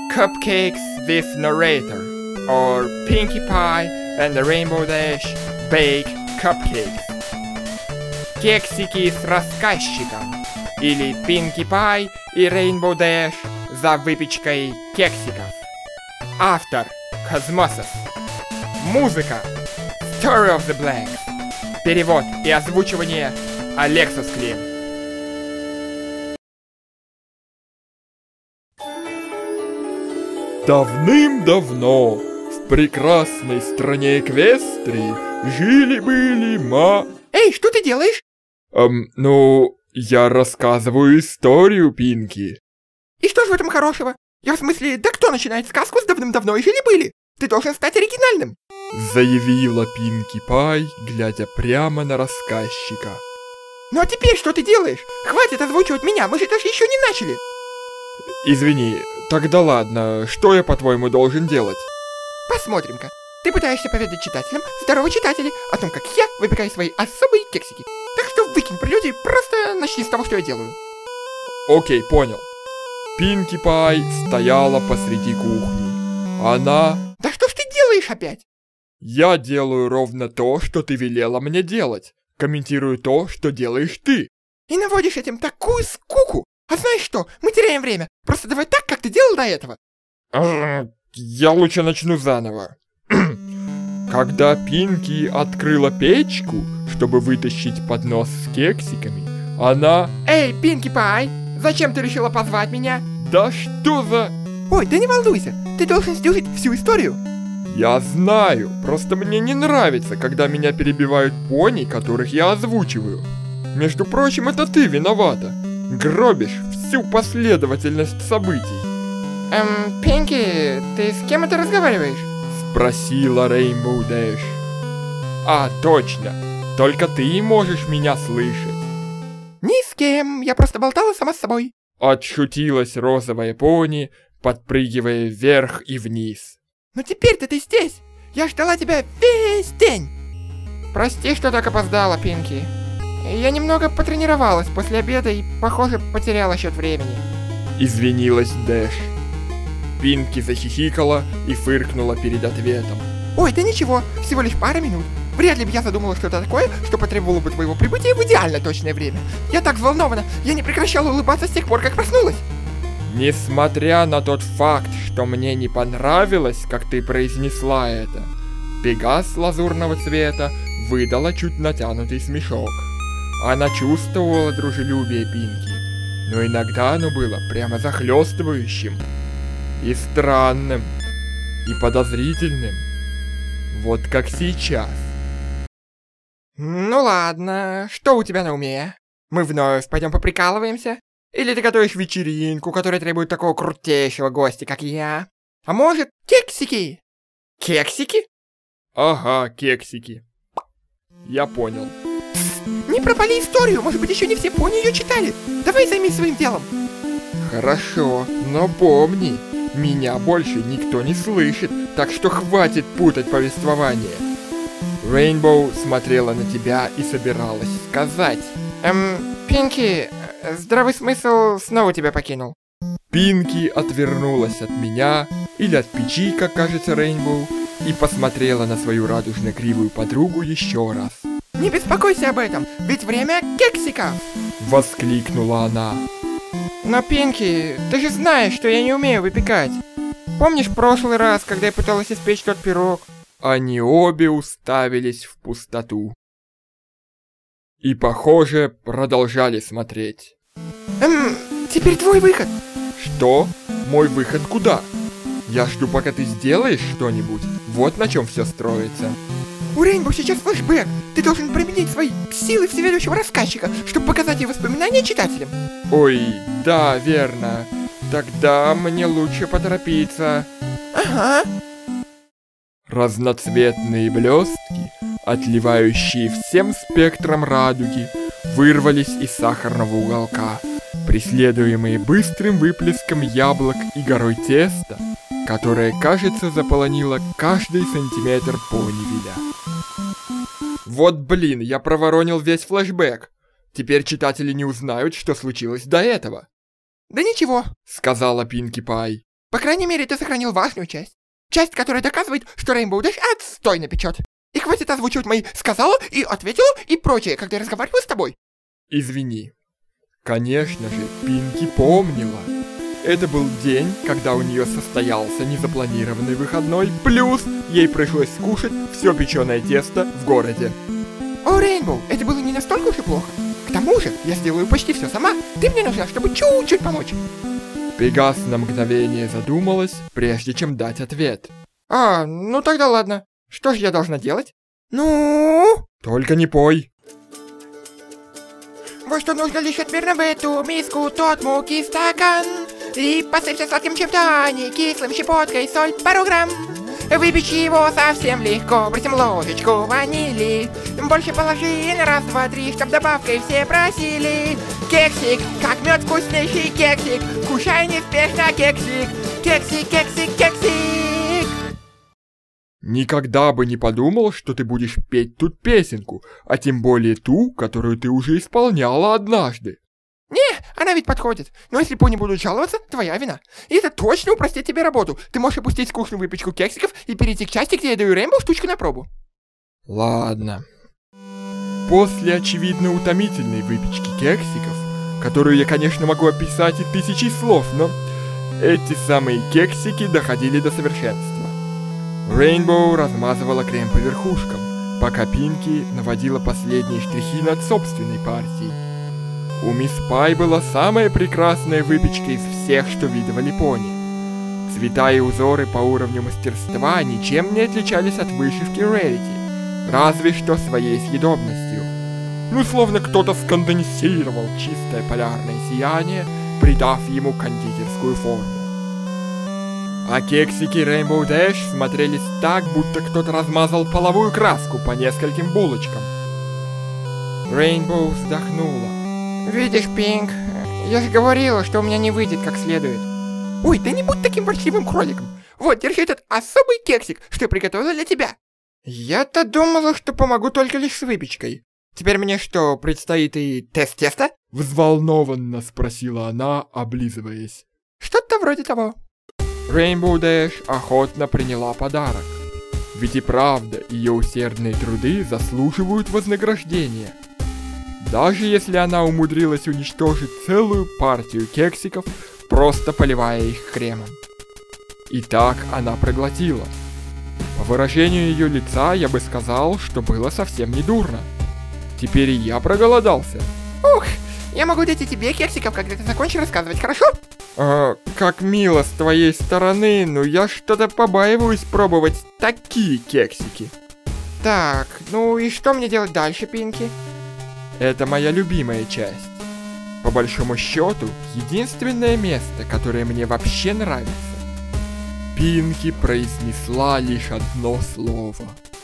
Cupcakes with Narrator, or Pinkie Pie and the Rainbow Dash Bake Cupcakes. Кексики с рассказчиком, или Pinkie Pie и Rainbow Dash за выпечкой кексиков. Автор Cosmosis. Музыка Story of the Blacks. Перевод и озвучивание Алексус Клим. Давным-давно в прекрасной стране Эквестрии жили-были Эй, что ты делаешь? Я рассказываю историю, Пинки. И что же в этом хорошего? Я в смысле, да кто начинает сказку с давным-давно и жили-были? Ты должен стать оригинальным. Заявила Пинки Пай, глядя прямо на рассказчика. Ну а теперь что ты делаешь? Хватит озвучивать меня, мы же даже еще не начали. Извини, тогда ладно, что я, по-твоему, должен делать? Посмотрим-ка. Ты пытаешься поведать читателям, здорово читатели, о том, как я выпекаю свои особые кексики. Так что выкинь прелюдии, просто начни с того, что я делаю. Окей, понял. Пинки Пай стояла посреди кухни. Она... Да что ж ты делаешь опять? Я делаю ровно то, что ты велела мне делать. Комментирую то, что делаешь ты. И наводишь этим такую скуку. А знаешь что, мы теряем время. Просто давай так, как ты делал до этого. Я лучше начну заново. Когда Пинки открыла печку, чтобы вытащить поднос с кексиками, она... Эй, Пинки Пай, зачем ты решила позвать меня? Да что за... Ой, да не волнуйся, ты должен сделать всю историю. Я знаю, просто мне не нравится, когда меня перебивают пони, которых я озвучиваю. Между прочим, это ты виновата. Гробишь всю последовательность событий. Пинки, ты с кем это разговариваешь? Спросила Rainbow Dash. А, точно, только ты можешь меня слышать. Ни с кем, я просто болтала сама с собой. Отшутилась розовая пони, подпрыгивая вверх и вниз. Но теперь-то ты здесь! Я ждала тебя весь день! Прости, что так опоздала, Пинки. Я немного потренировалась после обеда и, похоже, потеряла счет времени. Извинилась Дэш. Пинки захихикала и фыркнула перед ответом. Ой, да ничего, всего лишь пара минут. Вряд ли бы я задумала что-то такое, что потребовало бы твоего прибытия в идеально точное время. Я так взволнована, я не прекращала улыбаться с тех пор, как проснулась. Несмотря на тот факт, что мне не понравилось, как ты произнесла это, Пегас лазурного цвета выдала чуть натянутый смешок. Она чувствовала дружелюбие Пинки, но иногда оно было прямо захлестывающим, и странным, и подозрительным, вот как сейчас. Ну ладно, что у тебя на уме? Мы вновь пойдем поприкалываемся? Или ты готовишь вечеринку, которая требует такого крутейшего гостя, как я? А может, кексики? Кексики? Ага, кексики. Я понял. Не пропали историю, может быть, еще не все пони ее читали. Давай займись своим делом. Хорошо, но помни, меня больше никто не слышит, так что хватит путать повествование. Рейнбоу смотрела на тебя и собиралась сказать. Пинки, здравый смысл снова тебя покинул. Пинки отвернулась от меня, или от печи, как кажется Рейнбоу, и посмотрела на свою радужно-кривую подругу еще раз. Не беспокойся об этом, ведь время кексиков! Воскликнула она. Но, Пинки, ты же знаешь, что я не умею выпекать. Помнишь прошлый раз, когда я пыталась испечь тот пирог? Они обе уставились в пустоту. И, похоже, продолжали смотреть. Теперь твой выход. Что? Мой выход куда? Я жду, пока ты сделаешь что-нибудь. Вот на чем все строится. У Рейнбоу сейчас флешбэк. Ты должен применить свои силы всеведущего рассказчика, чтобы показать ее воспоминания читателям. Ой, да, верно. Тогда мне лучше поторопиться. Ага. Разноцветные блестки, отливающие всем спектром радуги, вырвались из сахарного уголка, преследуемые быстрым выплеском яблок и горой теста, которое, кажется, заполонило каждый сантиметр понивиля. Вот блин, я проворонил весь флешбэк. Теперь читатели не узнают, что случилось до этого. Да ничего, сказала Пинки Пай. По крайней мере, ты сохранил важную часть. Часть, которая доказывает, что Rainbow Dash отстойно печет. И хватит озвучивать мои «сказала» и «ответила» и прочее, когда я разговариваю с тобой. Извини. Конечно же, Пинки помнила. Это был день, когда у нее состоялся незапланированный выходной, плюс ей пришлось скушать все печеное тесто в городе. О, Рейнбоу, это было не настолько уж и плохо. К тому же, я сделаю почти все сама. Ты мне нужна, чтобы чуть-чуть помочь. Пегас на мгновение задумалась, прежде чем дать ответ. Ну тогда ладно. Что же я должна делать? Ну? Только не пой. Вот что нужно лишь отмерно в эту миску тот муки стакан. И посыпься сладким чем-то, а не кислым, щепоткой, соль, пару грамм. Выпечь его совсем легко, бросим ложечку ванили. Больше положи на раз, два, три, чтоб добавкой все просили. Кексик, как мед вкуснейший кексик. Кушай неспешно кексик. Кексик, кексик, кексик. Никогда бы не подумал, что ты будешь петь тут песенку, а тем более ту, которую ты уже исполняла однажды. Не, она ведь подходит. Но если пони будут жаловаться, твоя вина. И это точно упростит тебе работу. Ты можешь опустить скучную выпечку кексиков и перейти к части, где я даю Рейнбоу штучку на пробу. Ладно. После очевидно утомительной выпечки кексиков, которую я, конечно, могу описать и тысячи слов, но эти самые кексики доходили до совершенства. Рейнбоу размазывала крем по верхушкам, пока Пинки наводила последние штрихи над собственной партией. У мисс Пай была самая прекрасная выпечка из всех, что видывали пони. Цвета и узоры по уровню мастерства ничем не отличались от вышивки Rarity, разве что своей съедобностью. Ну, словно кто-то сконденсировал чистое полярное сияние, придав ему кондитерскую форму. А кексики Rainbow Dash смотрелись так, будто кто-то размазал половую краску по нескольким булочкам. Рейнбоу вздохнула. Видишь, Пинк, я же говорила, что у меня не выйдет как следует. Ой, да не будь таким ворчливым кроликом. Вот, держи этот особый кексик, что я приготовила для тебя. Я-то думала, что помогу только лишь с выпечкой. Теперь мне что, предстоит и тест теста? Взволнованно спросила она, облизываясь. Что-то вроде того. Rainbow Dash охотно приняла подарок. Ведь и правда, ее усердные труды заслуживают вознаграждения. Даже если она умудрилась уничтожить целую партию кексиков, просто поливая их кремом. И так она проглотила. По выражению ее лица я бы сказал, что было совсем не дурно. Теперь и я проголодался. Ух, я могу дать и тебе кексиков, когда ты закончишь рассказывать, хорошо? Как мило с твоей стороны, но я что-то побаиваюсь пробовать такие кексики. Так, ну и что мне делать дальше, Пинки? Это моя любимая часть. По большому счету, единственное место, которое мне вообще нравится. Пинки произнесла лишь одно слово.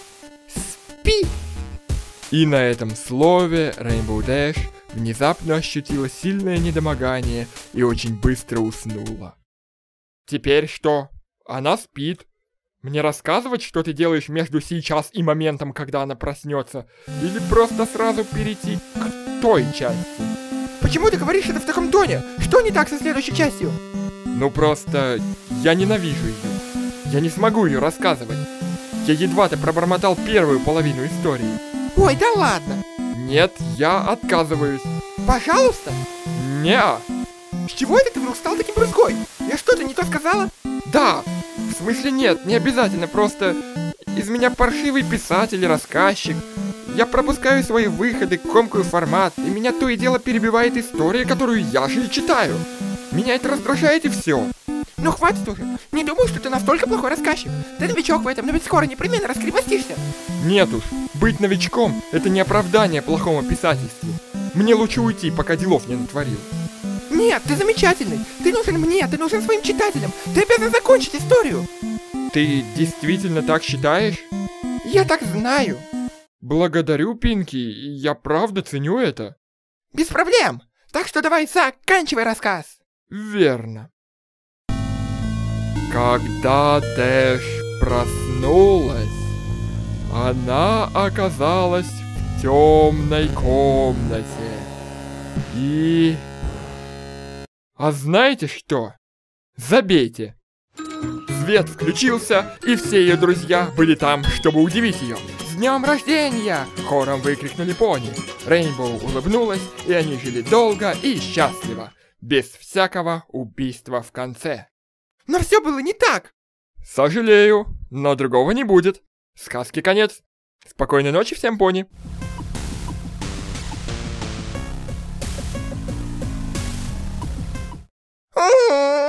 Спи! И на этом слове Rainbow Dash внезапно ощутила сильное недомогание и очень быстро уснула. Теперь что? Она спит. Мне рассказывать, что ты делаешь между сейчас и моментом, когда она проснется? Или просто сразу перейти к той части? Почему ты говоришь это в таком тоне? Что не так со следующей частью? Ну просто, я ненавижу ее. Я не смогу ее рассказывать. Я едва-то пробормотал первую половину истории. Ой, да ладно. Нет, я отказываюсь. Пожалуйста. Неа. С чего это ты вдруг стал таким брюзгой? Я что-то не то сказала? Да. В смысле нет, не обязательно, просто из меня паршивый писатель и рассказчик. Я пропускаю свои выходы, комкаю формат, и меня то и дело перебивает история, которую я же и читаю. Меня это раздражает и все. Ну хватит уже. Не думаю, что ты настолько плохой рассказчик. Ты новичок в этом, но ведь скоро непременно раскрепостишься. Нет уж, быть новичком — это не оправдание плохому писательству. Мне лучше уйти, пока делов не натворил. Нет, ты замечательный. Ты нужен мне, ты нужен своим читателям. Ты обязан закончить историю. Ты действительно так считаешь? Я так знаю. Благодарю, Пинки, я правда ценю это. Без проблем. Так что давай заканчивай рассказ. Верно. Когда Дэш проснулась, она оказалась в темной комнате. И... А знаете что? Забейте. Свет включился, и все ее друзья были там, чтобы удивить ее. «С днем рождения!» — хором выкрикнули пони. Рейнбоу улыбнулась, и они жили долго и счастливо, без всякого убийства в конце. Но все было не так. Сожалею, но другого не будет. Сказки конец. Спокойной ночи всем, пони. О-о-о!